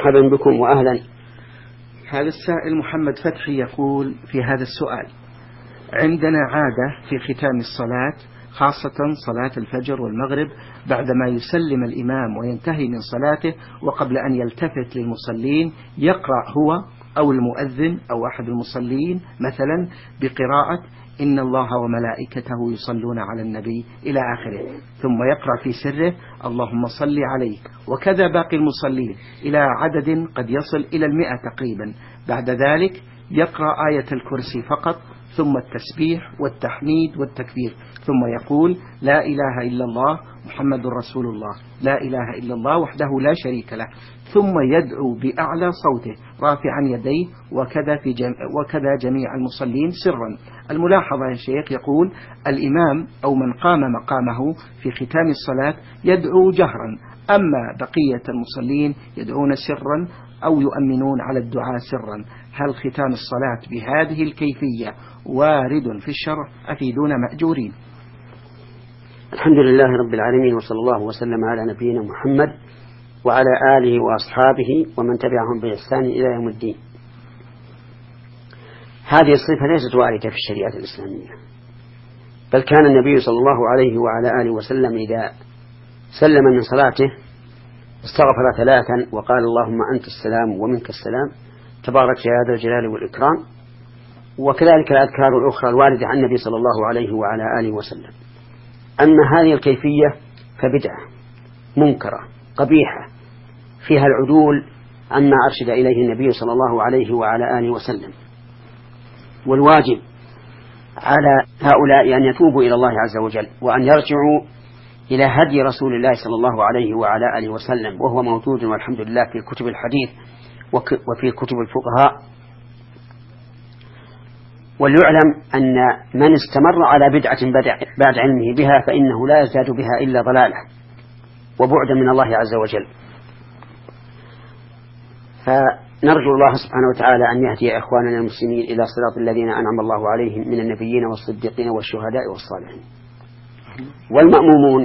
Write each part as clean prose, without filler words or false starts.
مرحبا بكم وأهلا. هذا السائل محمد فتحي يقول في هذا السؤال: عندنا عادة في ختام الصلاة خاصة صلاة الفجر والمغرب بعدما يسلم الإمام وينتهي من صلاته وقبل أن يلتفت للمصلين يقرأ هو أو المؤذن أو أحد المصلين مثلا بقراءة إن الله وملائكته يصلون على النبي إلى آخره، ثم يقرأ في سره اللهم صل عليه، وكذا باقي المصلين إلى عدد قد يصل إلى 100 تقريبا. بعد ذلك يقرأ آية الكرسي فقط، ثم التسبيح والتحميد والتكبير، ثم يقول لا إله إلا الله محمد رسول الله، لا إله إلا الله وحده لا شريك له، ثم يدعو بأعلى صوته رافعا يديه، وكذا جميع المصلين سرا. الملاحظة يا شيخ يقول الإمام أو من قام مقامه في ختام الصلاة يدعو جهرا، أما بقية المصلين يدعون سرا أو يؤمنون على الدعاء سرا. هل ختام الصلاة بهذه الكيفية وارد في الشرع؟ أفيدونا مأجورين. الحمد لله رب العالمين، وصلى الله وسلم على نبينا محمد وعلى آله وأصحابه ومن تبعهم بإحسان إلى يوم الدين. هذه الصفة ليست واردة في الشريعة الإسلامية، بل كان النبي صلى الله عليه وعلى آله وسلم إذا سلم من صلاته استغفر 3 وقال اللهم أنت السلام ومنك السلام تبارك يا ذا الجلال والإكرام، وكذلك الأذكار الأخرى الواردة عن النبي صلى الله عليه وعلى آله وسلم. أما هذه الكيفية فبدعة منكرة قبيحة فيها العدول عما أرشد إليه النبي صلى الله عليه وعلى آله وسلم، والواجب على هؤلاء أن يتوبوا إلى الله عز وجل وأن يرجعوا إلى هدي رسول الله صلى الله عليه وعلى آله وسلم، وهو موجود والحمد لله في كتب الحديث وفي كتب الفقهاء. وليعلم أن من استمر على بدعة بعد علمه بها فإنه لا يزداد بها إلا ضلالة وبعدا من الله عز وجل. فنرجو الله سبحانه وتعالى أن يهدي إخواننا المسلمين إلى صراط الذين أنعم الله عليهم من النبيين والصديقين والشهداء والصالحين. والمأمومون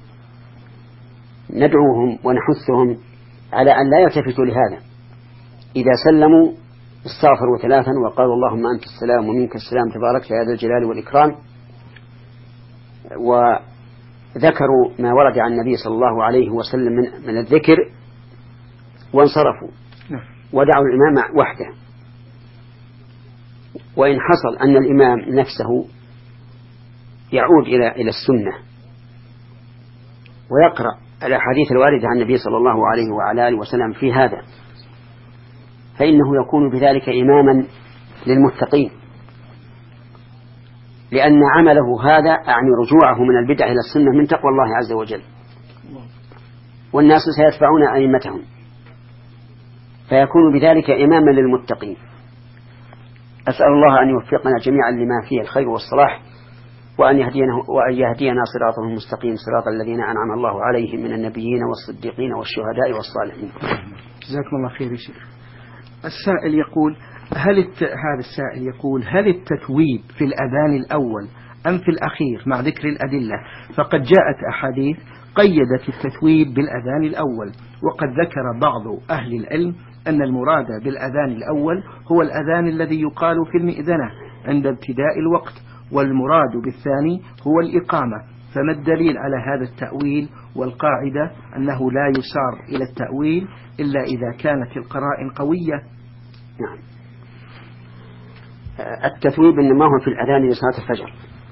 ندعوهم ونحثهم على أن لا يلتفتوا لهذا، إذا سلموا استغفروا 3 وقالوا اللهم أنت السلام ومنك السلام تبارك يا ذا الجلال والإكرام، وذكروا ما ورد عن النبي صلى الله عليه وسلم من الذكر وانصرفوا ودعوا الإمام وحده. وإن حصل أن الإمام نفسه يعود إلى السنة ويقرأ الأحاديث الواردة عن النبي صلى الله عليه وعلى آله وسلم في هذا، فإنه يكون بذلك إماما للمتقين، لأن عمله هذا أعني رجوعه من البدع إلى السنة من تقوى الله عز وجل، والناس سيتبعون أئمتهم، فيكون بذلك إماما للمتقين. أسأل الله أن يوفقنا جميعا لما فيه الخير والصلاح، وأن يهدينا صراطه المستقيم، صراط الذين أنعم الله عليهم من النبيين والصديقين والشهداء والصالحين. جزاكم الله خير يا شيخ. السائل يقول هذا السائل يقول هل التثويب في الأذان الأول أم في الأخير مع ذكر الأدلة؟ فقد جاءت أحاديث قيدت التثويب بالأذان الأول، وقد ذكر بعض أهل العلم أن المراد بالأذان الأول هو الأذان الذي يقال في المئذنة عند ابتداء الوقت، والمراد بالثاني هو الإقامة. فما الدليل على هذا التأويل؟ والقاعدة أنه لا يسار إلى التأويل إلا إذا كانت القرائن قوية. نعم. التثويب إنما هو في الأذان لصلاة الفجر،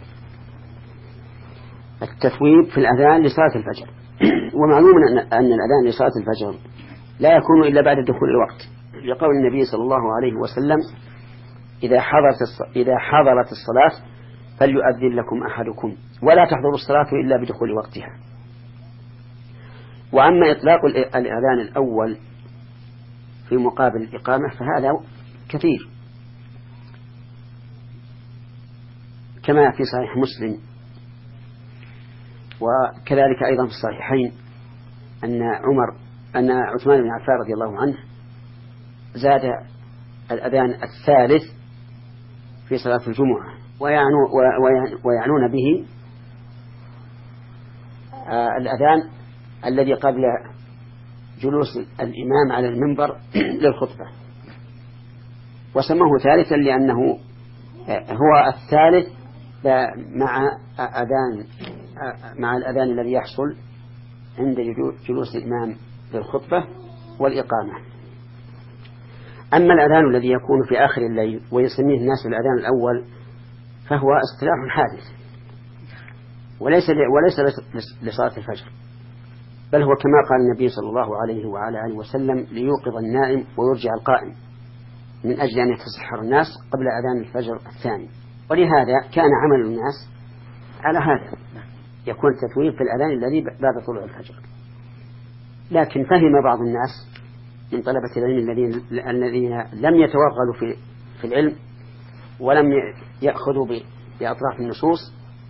التثويب في الأذان لصلاة الفجر ومعلوم أن الأذان لصلاة الفجر لا يكون إلا بعد دخول الوقت، لقول النبي صلى الله عليه وسلم إذا حضرت الصلاة فليؤذن لكم أحدكم ولا تحضر الصلاة إلا بدخول وقتها. وأما إطلاق الأذان الأول في مقابل الإقامة فهذا كثير، كما في صحيح مسلم وكذلك أيضا في الصحيحين أن عثمان بن عفان رضي الله عنه زاد الأذان الثالث في صلاة الجمعة، ويعنون به الأذان الذي قبل جلوس الإمام على المنبر للخطبة، وسموه ثالثا لأنه هو الثالث مع الأذان الذي يحصل عند جلوس الإمام للخطبة والإقامة. أما الأذان الذي يكون في آخر الليل ويسميه الناس الأذان الأول فهو اصطلاح حادث وليس لصلاة الفجر، بل هو كما قال النبي صلى الله عليه وعلى آله وسلم ليوقظ النائم ويرجع القائم، من أجل أن يتسحر الناس قبل أذان الفجر الثاني. ولهذا كان عمل الناس على هذا، يكون التثويب في الأذان الذي بعد طلوع الفجر. لكن فهم بعض الناس من طلبة العلم الذين لم يتوغلوا في العلم ولم يأخذوا بأطراف النصوص،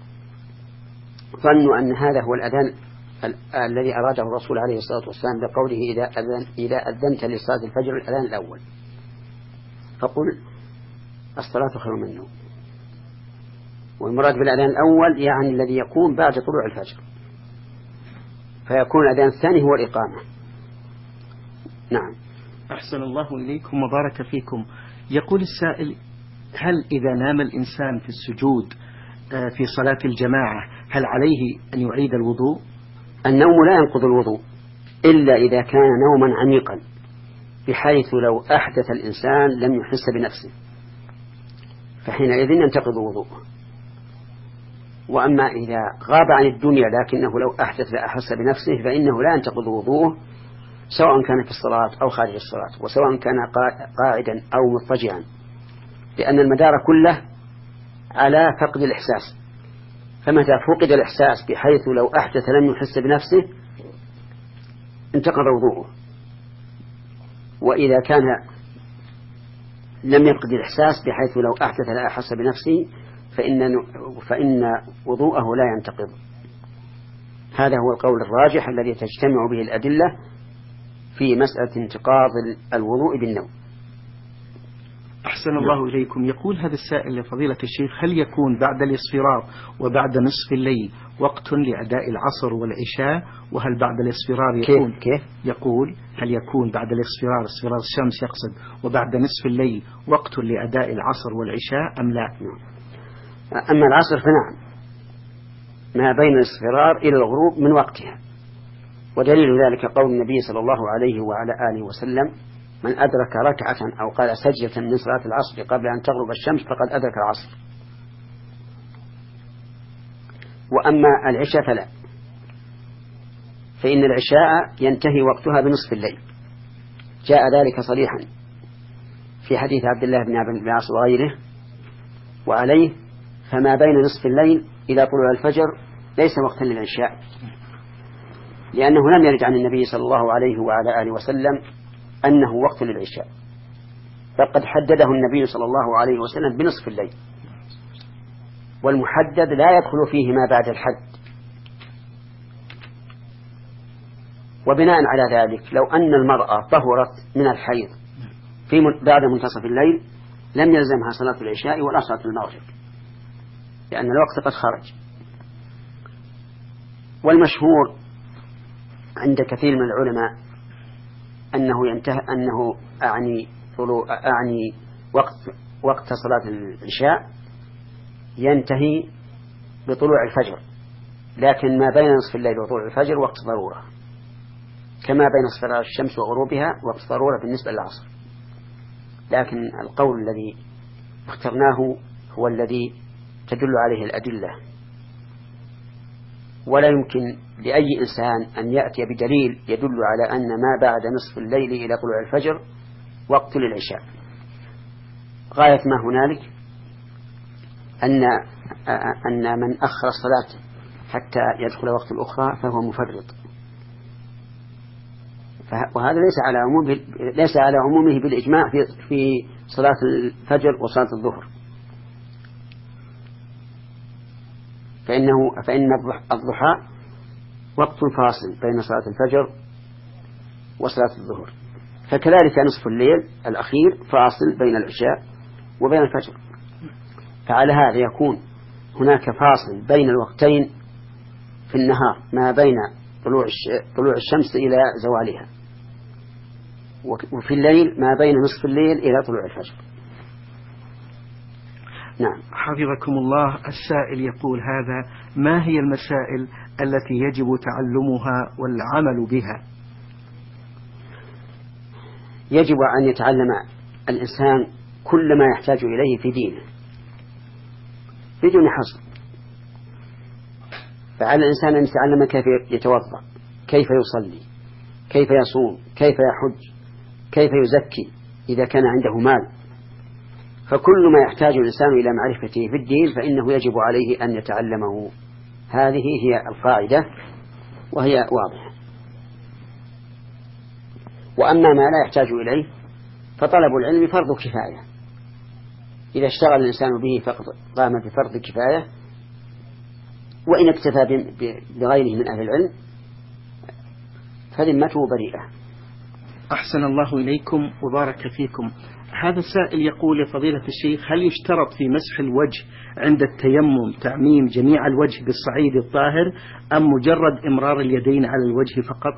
ظنوا أن هذا هو الأذان الذي أراده الرسول عليه الصلاة والسلام بقوله إذا أذنت لصلاة الفجر الأذان الأول فقل الصلاة خير من النوم. والمراد بالأذان الأول يعني الذي يكون بعد طلوع الفجر، فيكون الأذان الثاني هو الإقامة. نعم. أحسن الله إليكم وبارك فيكم. يقول السائل: هل إذا نام الإنسان في السجود في صلاة الجماعة هل عليه أن يعيد الوضوء؟ النوم لا ينقض الوضوء إلا إذا كان نوما عميقا بحيث لو أحدث الإنسان لم يحس بنفسه، فحينئذ ينتقض وضوءه. وأما إذا غاب عن الدنيا لكنه لو أحدث لأحس بنفسه فإنه لا ينتقض وضوءه، سواء كان في الصلاة أو خارج الصلاة، وسواء كان قاعدا أو مضطجعا، لأن المدار كله على فقد الإحساس. فمتى فقد الإحساس بحيث لو أحدث لم يحس بنفسه انتقض وضوءه، وإذا كان لم يفقد الإحساس بحيث لو أحدث لا أحس بنفسه فإن وضوءه لا ينتقض. هذا هو القول الراجح الذي تجتمع به الأدلة في مسألة انتقاض الوضوء بالنوم. أحسن الله إليكم. يقول هذا السائل لفضيلة الشيخ: هل يكون بعد الاصفرار وبعد نصف الليل وقت لأداء العصر والعشاء؟ وهل بعد الاصفرار يكون كيف؟ يقول: هل يكون بعد الاصفرار الشمس يقصد وبعد نصف الليل وقت لأداء العصر والعشاء أم لا؟ أما العصر فنعم، ما بين الاصفرار إلى الغروب من وقتها، ودليل ذلك قول النبي صلى الله عليه وعلى آله وسلم: من أدرك ركعة أو قال سجدة من صلاة العصر قبل أن تغرب الشمس فقد أدرك العصر. وأما العشاء فلا، فإن العشاء ينتهي وقتها بنصف الليل، جاء ذلك صريحا في حديث عبد الله بن عبد العاص وغيره. وعليه فما بين نصف الليل إلى طلوع الفجر ليس وقتا للعشاء، لأنه لم يرد عن النبي صلى الله عليه وعلى آله وسلم أنه وقت للعشاء، فقد حدده النبي صلى الله عليه وسلم بنصف الليل، والمحدد لا يدخل فيه ما بعد الحد. وبناء على ذلك لو أن المرأة طهرت من الحيض بعد منتصف الليل لم يلزمها صلاة العشاء ولا صلاة المغرب، لأن الوقت قد خرج. والمشهور عند كثير من العلماء أنه ينتهي أعني وقت صلاة العشاء ينتهي بطلوع الفجر، لكن ما بين نصف الليل وطلوع الفجر وقت ضرورة، كما بين اصفرار الشمس وغروبها وقت ضرورة بالنسبة للعصر. لكن القول الذي اخترناه هو الذي تدل عليه الأدلة، ولا يمكن لأي إنسان أن يأتي بدليل يدل على أن ما بعد نصف الليل إلى طلوع الفجر وقت للعشاء. غاية ما هنالك أن من أخر الصلاة حتى يدخل وقت الأخرى فهو مفرط، وهذا ليس على عمومه بالإجماع في صلاة الفجر وصلاة الظهر، فإن الضحى وقت فاصل بين صلاة الفجر وصلاة الظهر، فكذلك نصف الليل الأخير فاصل بين العشاء وبين الفجر. فعلى هذا يكون هناك فاصل بين الوقتين في النهار ما بين طلوع الشمس إلى زوالها، وفي الليل ما بين نصف الليل إلى طلوع الفجر. نعم. حفظكم الله. السائل يقول هذا: ما هي المسائل التي يجب تعلمها والعمل بها؟ يجب أن يتعلم الإنسان كل ما يحتاج إليه في دينه بدون حصر. فعلى الإنسان أن يتعلم كيف يتوضأ، كيف يصلي، كيف يصوم، كيف يحج، كيف يزكي إذا كان عنده مال. فكل ما يحتاج الإنسان إلى معرفته في الدين فإنه يجب عليه أن يتعلمه. هذه هي القاعدة وهي واضحة. وأما ما لا يحتاج إليه فطلب العلم فرض كفاية، إذا اشتغل الإنسان به فقد قام بفرض كفاية، وإن اكتفى بغيره من أهل العلم فذمته بريئة. أحسن الله إليكم وبارك فيكم. هذا السائل يقول: يا فضيلة الشيخ، هل يشترط في مسح الوجه عند التيمم تعميم جميع الوجه بالصعيد الطاهر أم مجرد إمرار اليدين على الوجه فقط؟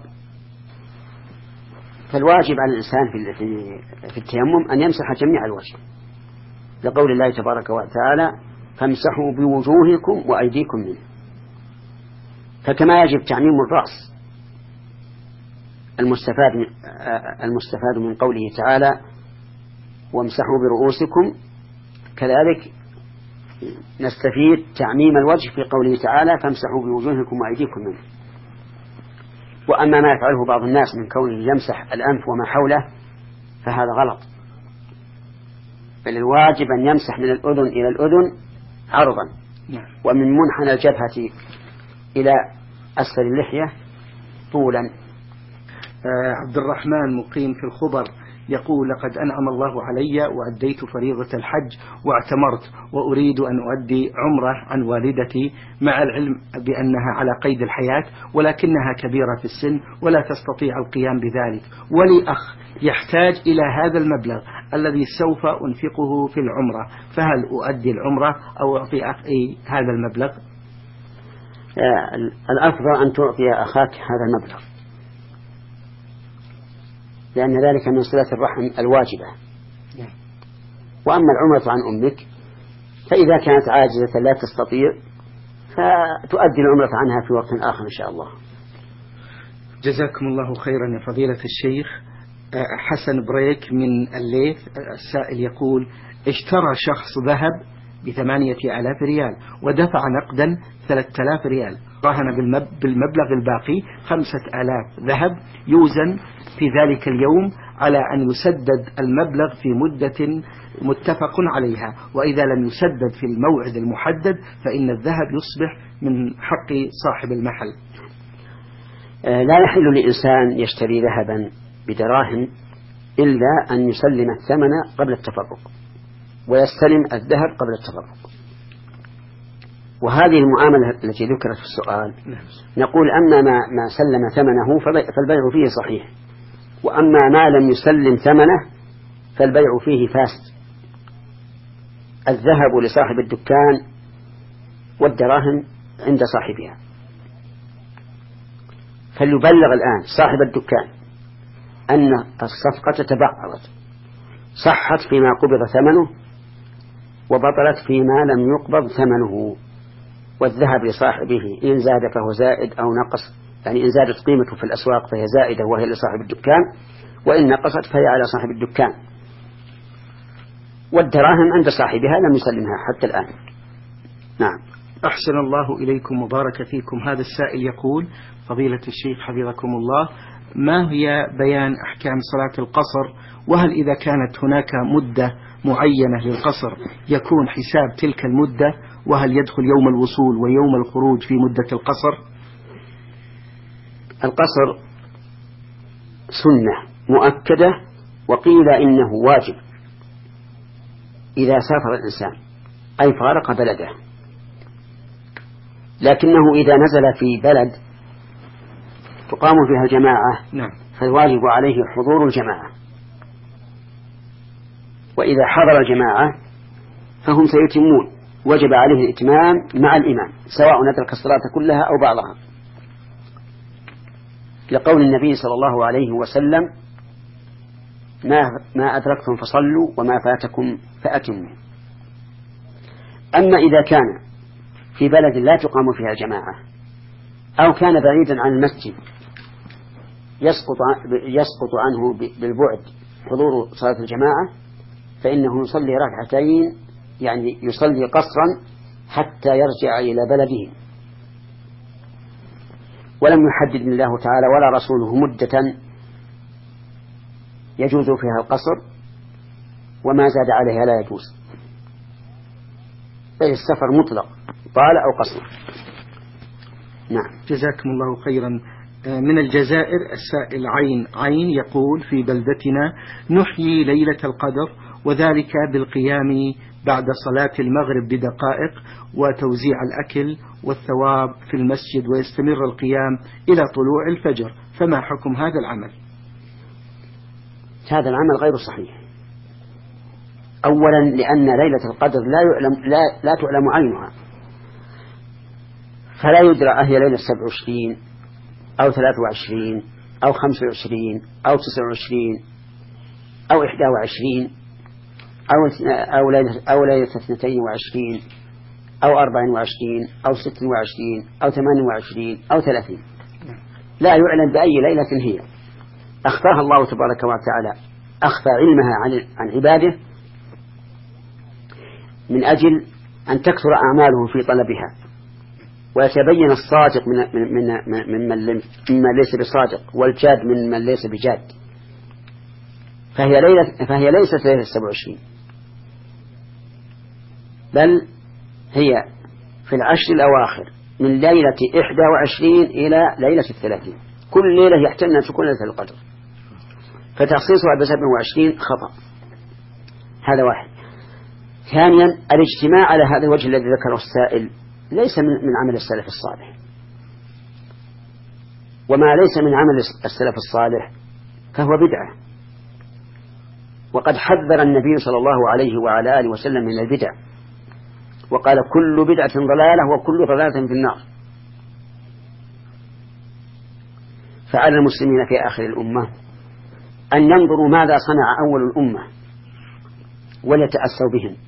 فالواجب على الإنسان في التيمم أن يمسح جميع الوجه، لقول الله تبارك وتعالى: فامسحوا بوجوهكم وأيديكم منه. فكما يجب تعميم الرأس المستفاد من قوله تعالى: وامسحوا برؤوسكم، كذلك نستفيد تعميم الوجه في قوله تعالى: فامسحوا بوجوهكم وأيديكم منه. وأما ما يفعله بعض الناس من كونه يمسح الأنف وما حوله فهذا غلط، بل الواجب أن يمسح من الأذن إلى الأذن عرضا، ومن منحنى الجبهة إلى أسفل اللحية طولا. عبد الرحمن مقيم في الخبر يقول: لقد أنعم الله علي وأديت فريضة الحج واعتمرت، وأريد أن أؤدي عمرة عن والدتي، مع العلم بأنها على قيد الحياة ولكنها كبيرة في السن ولا تستطيع القيام بذلك، ولي أخ يحتاج إلى هذا المبلغ الذي سوف أنفقه في العمرة، فهل أؤدي العمرة أو أعطي أخي هذا المبلغ؟ الأفضل أن تعطي أخاك هذا المبلغ، لأن ذلك من صلة الرحم الواجبة. وأما العمرة عن أمك فإذا كانت عاجزة لا تستطيع فتؤدي العمرة عنها في وقت آخر إن شاء الله. جزاكم الله خيرا يا فضيلة الشيخ. حسن بريك من الليث السائل يقول: اشترى شخص ذهب ب8,000 ريال ودفع نقدا 3,000 ريال، راهن بالمبلغ الباقي 5,000 ذهب يوزن في ذلك اليوم على أن يسدد المبلغ في مدة متفق عليها، وإذا لم يسدد في الموعد المحدد فإن الذهب يصبح من حق صاحب المحل. لا يحل لإنسان يشتري ذهبا بدراهم إلا أن يسلم الثمن قبل التفرق، ويستلم الذهب قبل التفرق. وهذه المعاملة التي ذكرت في السؤال نقول: أما ما سلم ثمنه فالبيع فيه صحيح، وأما ما لم يسلم ثمنه فالبيع فيه فاسد. الذهب لصاحب الدكان والدراهم عند صاحبها، فليبلغ الآن صاحب الدكان أن الصفقة تبعضت، صحت فيما قبض ثمنه وبطلت فيما لم يقبض ثمنه. والذهب لصاحبه إن زاد فهو زائد أو نقص، يعني إن زادت قيمته في الأسواق فهي زائدة وهي لصاحب الدكان، وإن نقصت فهي على صاحب الدكان. والدراهم عند صاحبها لم يسلمها حتى الآن. نعم. أحسن الله إليكم وبارك فيكم. هذا السائل يقول: فضيلة الشيخ حفظكم الله، ما هي بيان أحكام صلاة القصر؟ وهل إذا كانت هناك مدة معينة للقصر يكون حساب تلك المدة؟ وهل يدخل يوم الوصول ويوم الخروج في مدة القصر؟ القصر سنة مؤكدة، وقيل إنه واجب إذا سافر الإنسان أي فارق بلده، لكنه إذا نزل في بلد تقام فيها الجماعة فالواجب عليه حضور الجماعة، وإذا حضر الجماعة فهم سيتمون، وجب عليه الإتمام مع الإمام سواء أدرك الصلاة كلها أو بعضها، لقول النبي صلى الله عليه وسلم: ما أدركتم فصلوا وما فاتكم فأتموا. أما إذا كان في بلد لا تقام فيها جماعة أو كان بعيدا عن المسجد يسقط عنه بالبعد حضور صلاة الجماعة، فإنه يصلي ركعتين، يعني يصلي قصرا حتى يرجع إلى بلده، ولم يحدد الله تعالى ولا رسوله مدة يجوز فيها القصر، وما زاد عليها لا يجوز، بل السفر مطلق طال أو قصر. نعم. جزاكم الله خيرا. من الجزائر السائل عين يقول: في بلدتنا نحيي ليلة القدر، وذلك بالقيام بعد صلاة المغرب بدقائق وتوزيع الأكل والثواب في المسجد، ويستمر القيام إلى طلوع الفجر، فما حكم هذا العمل؟ هذا العمل غير صحيح. أولا لأن ليلة القدر لا تعلم عينها، فلا يدرى أهي ليلة 27 أو 23 أو 25 أو 29 أو 21 أو ليلة 22 أو 24 أو 26 أو 28 أو 30. لا يعلم بأي ليلة هي. أخفاها الله تبارك وتعالى، أخفى علمها عن عباده من أجل أن تكثر أعمالهم في طلبها، ويتبين الصادق ممن ليس بصادق، والجاد ممن ليس بجاد. فهي ليست ليلة 27، بل هي في العشر الأواخر من ليلة 21 إلى ليلة 30. كل ليلة يحتمل أن تكون ليلة القدر، فتخصيصها ب27 خطأ. هذا واحد. ثانيا الاجتماع على هذا الوجه الذي ذكره السائل ليس من عمل السلف الصالح، وما ليس من عمل السلف الصالح فهو بدعة، وقد حذر النبي صلى الله عليه وعلى آله وسلم من البدع، وقال: كل بدعة ضلالة وكل ضلالة في النار. فعلى المسلمين في آخر الأمة أن ينظروا ماذا صنع أول الأمة وليتأسوا بهم،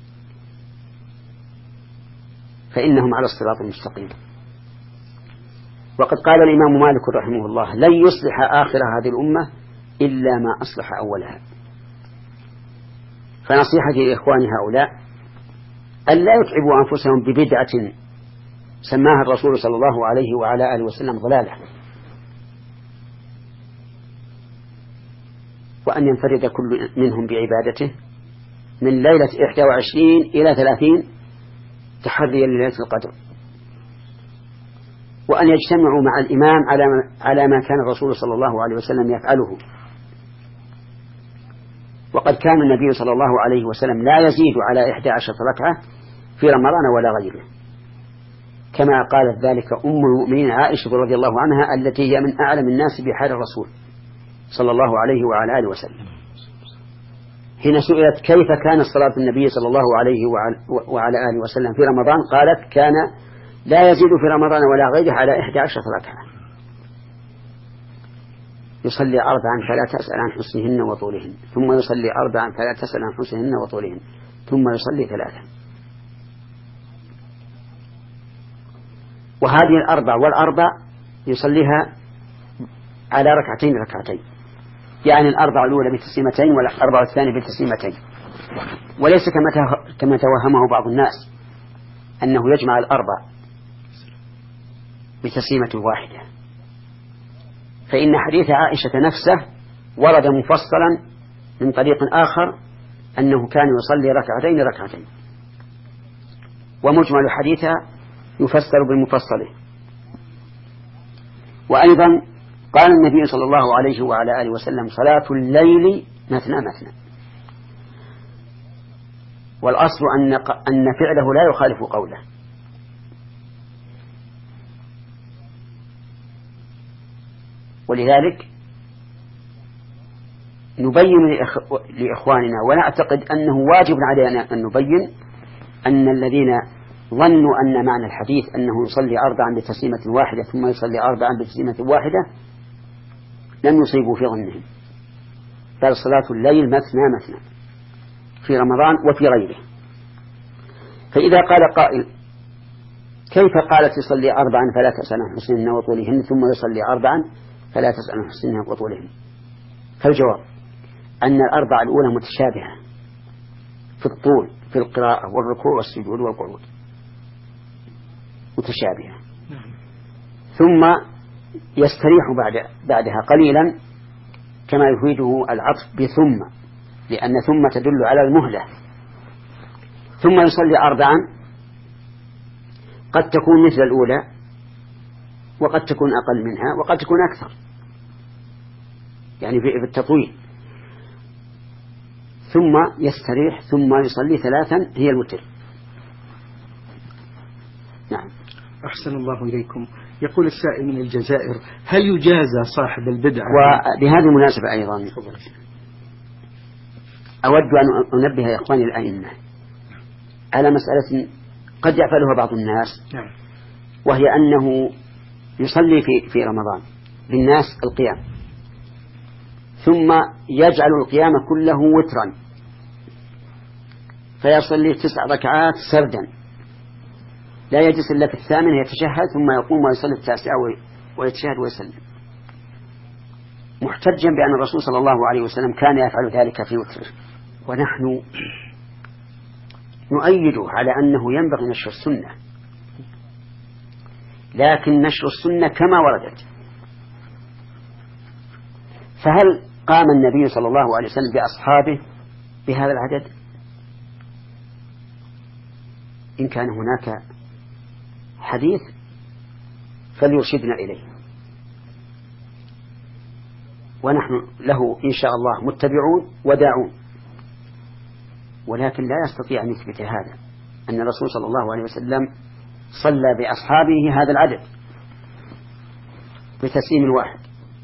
فإنهم على الصراط المستقيم. وقد قال الإمام مالك رحمه الله: لن يصلح آخر هذه الأمة إلا ما أصلح أولها. فنصيحتي لإخواني هؤلاء أن لا يتعبوا أنفسهم ببدعة سماها الرسول صلى الله عليه وعلى آله وسلم ضلالة، وأن ينفرد كل منهم بعبادته من ليلة 21 إلى 30 تحريا لليلة القدر، وأن يجتمعوا مع الإمام على ما كان الرسول صلى الله عليه وسلم يفعله. وقد كان النبي صلى الله عليه وسلم لا يزيد على 11 ركعة في رمضان ولا غيره، كما قالت ذلك أم المؤمنين عائشة رضي الله عنها، التي هي من أعلم الناس بحال الرسول صلى الله عليه وعلى آله وسلم. حين سئلت كيف كانت صلاة النبي صلى الله عليه وعلى آله وسلم في رمضان، قالت: كان لا يزيد في رمضان ولا غيره على 11 ركعة، يصلي 4 فلا تسأل عن حسنهن وطولهن، ثم يصلي 4 فلا تسأل عن حسنهن وطولهن، ثم يصلي 3. وهذه 4 والأربع يصليها على ركعتين، يعني 4 الأولى بتسليمتين وال4 الثانية بتسليمتين، وليس كما توهمه بعض الناس أنه يجمع 4 بتسليمة واحدة. فإن حديث عائشة نفسه ورد مفصلا من طريق آخر أنه كان يصلي ركعتين، ومجمل حديثها يفسر بمفصله. وأيضا قال النبي صلى الله عليه وعلى آله وسلم: صلاة الليل مثنى، والأصل أن فعله لا يخالف قوله. ولذلك نبين لإخواننا، ونعتقد أنه واجب علينا أن نبين أن الذين ظنوا أن معنى الحديث أنه يصلي 4 بتسليمة واحدة ثم يصلي 4 بتسليمة واحدة لم يصيبوا في ظنهم، بل صلاة الليل مثنى مثنى في رمضان وفي غيره. فإذا قال قائل كيف قالت يصلي 4 فلا تسأل عن حسنهن وطولهن ثم يصلي 4 فلا تسأل عن حسنهن وطولهن؟ فالجواب أن ال4 الأولى متشابهة في الطول في القراءة والركوع والسجود والقعود متشابهة، ثم يستريح بعدها قليلا كما يفيده العطف بثم، لأن ثم تدل على المهلة. ثم يصلي 4 قد تكون مثل الأولى وقد تكون أقل منها وقد تكون أكثر، يعني في التطويل، ثم يستريح ثم يصلي 3 هي الوتر. نعم. أحسن الله إليكم. يقول السائل من الجزائر هل يجازى صاحب البدعة؟ وبهذه المناسبة أيضا أود أن أنبه يا إخواني الأئمة على مسألة قد يفعلها بعض الناس، وهي أنه يصلي في رمضان بالناس القيام ثم يجعل القيام كله وترا، فيصلي 9 ركعات سردا لا يجلس إلا في 8 يتشهد ثم يقوم ويصلي 9 ويتشهد ويسلم، محتجا بأن الرسول صلى الله عليه وسلم كان يفعل ذلك في وتره. ونحن نؤيده على أنه ينبغي نشر السنة، لكن نشر السنة كما وردت. فهل قام النبي صلى الله عليه وسلم بأصحابه بهذا العدد؟ إن كان هناك حديث فليرشدنا إليه، ونحن له إن شاء الله متبعون وداعون، ولكن لا يستطيع أن يثبت هذا أن الرسول صلى الله عليه وسلم صلى بأصحابه هذا العدد بتسليم واحد.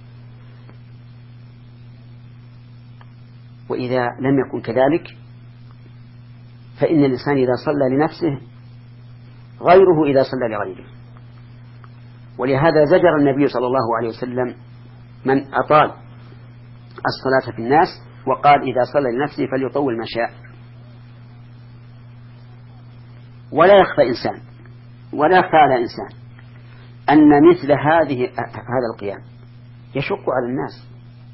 وإذا لم يكن كذلك فإن الإنسان إذا صلى لنفسه غيره إذا صلى لغيره. ولهذا زجر النبي صلى الله عليه وسلم من أطال الصلاة في الناس وقال إذا صلى لنفسه فليطول ما شاء. ولا يخفى على إنسان أن مثل هذا القيام يشق على الناس.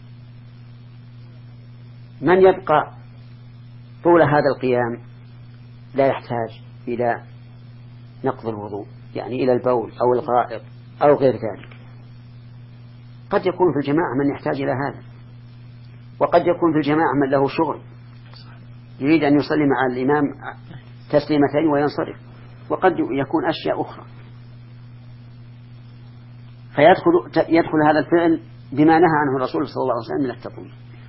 من يبقى طول هذا القيام لا يحتاج إلى نقض الوضوء، يعني إلى البول أو الغائط أو غير ذلك. قد يكون في الجماعة من يحتاج إلى هذا، وقد يكون في الجماعة من له شغل يريد أن يصلي مع الإمام تسليمتين وينصرف، وقد يكون أشياء أخرى، فيدخل هذا الفعل بما نهى عنه الرسول صلى الله عليه وسلم من التطويل.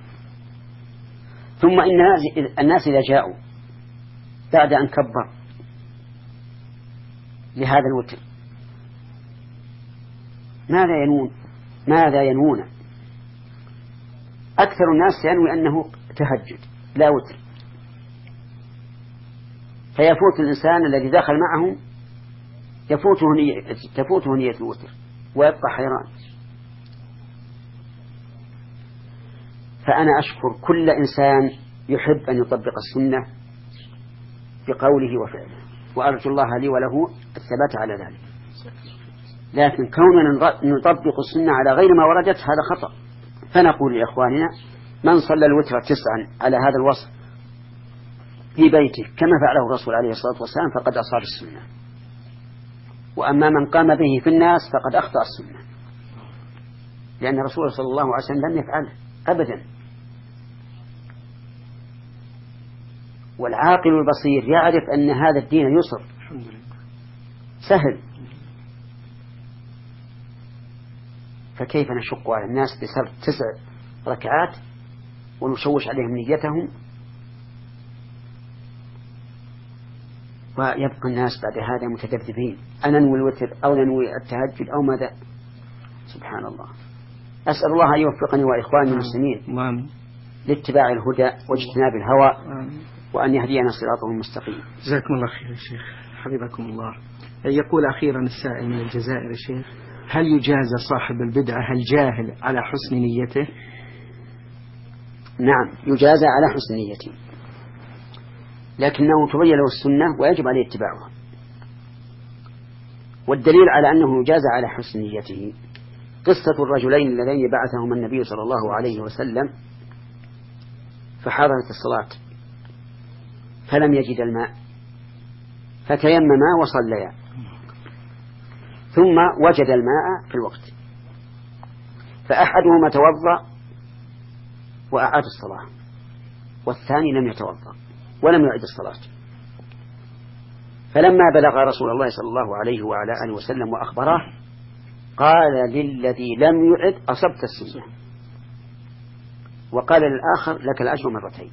ثم إن الناس إذا جاءوا بعد أن كبر لهذا الوتر ماذا ينوون؟ أكثر الناس ينوي أنه تهجد لا وتر، فيفوت الإنسان الذي دخل معهم تفوته نية الوتر ويبقى حيران. فأنا أشكر كل إنسان يحب أن يطبق السنة بقوله وفعله، وأرجو الله لي وله الثبات على ذلك. لكن كوننا نطبق السنة على غير ما وردت هذا خطأ. فنقول لإخواننا من صلى الوتر 9 على هذا الوصف في بيته كما فعله الرسول عليه الصلاة والسلام فقد أصاب السنة، وأما من قام به في الناس فقد أخطأ السنة، لأن الرسول صلى الله عليه وسلم لم يفعله أبدا. والعاقل البصير يعرف أن هذا الدين يسر سهل، فكيف نشق على الناس بسرد 9 ركعات ونشوش عليهم نيتهم ويبقى الناس بعد هذا متذبذبين أنا ننوي الوتر أو ننوي التهجد أو ماذا؟ سبحان الله. أسأل الله أن يوفقني وإخواني المسلمين لاتباع الهدى واجتناب الهوى وأن يهدينا صراطه المستقيم. جزاكم الله خير يا شيخ، حفظكم الله. يقول أخيرا السائل من الجزائر يا شيخ هل يجازى صاحب البدعة الجاهل على حسن نيته؟ نعم يجازى على حسن نيته، لكنه تبين له السنة ويجب عليه اتباعها. والدليل على أنه يجازى على حسن نيته قصة الرجلين اللذين بعثهما النبي صلى الله عليه وسلم فحضرت الصلاة فلم يجد الماء فتيمما وصليا، ثم وجد الماء في الوقت، فأحدهما توضأ وأعاد الصلاة والثاني لم يتوضأ ولم يعد الصلاة. فلما بلغ رسول الله صلى الله عليه وعلى آله وسلم وأخبره قال للذي لم يعد أصبت السنة، وقال للآخر لك الأجر مرتين.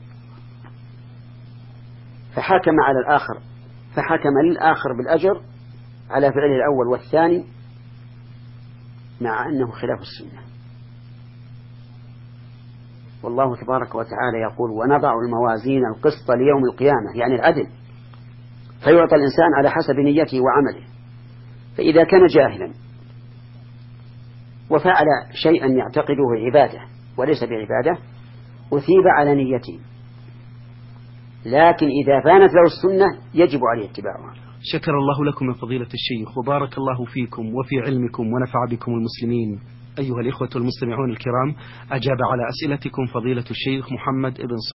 فحكم للآخر بالأجر على فعله الأول والثاني مع أنه خلاف السنة. والله تبارك وتعالى يقول ونضع الموازين القسط ليوم القيامة، يعني العدل، فيعطى الإنسان على حسب نيته وعمله. فإذا كان جاهلا وفعل شيئا يعتقده عبادة وليس بعبادة أثيب على نيته، لكن إذا بانت له السنة يجب عليه اتباعها. شكر الله لكم يا فضيلة الشيخ وبارك الله فيكم وفي علمكم ونفع بكم المسلمين. أيها الإخوة المستمعون الكرام، أجاب على أسئلتكم فضيلة الشيخ محمد بن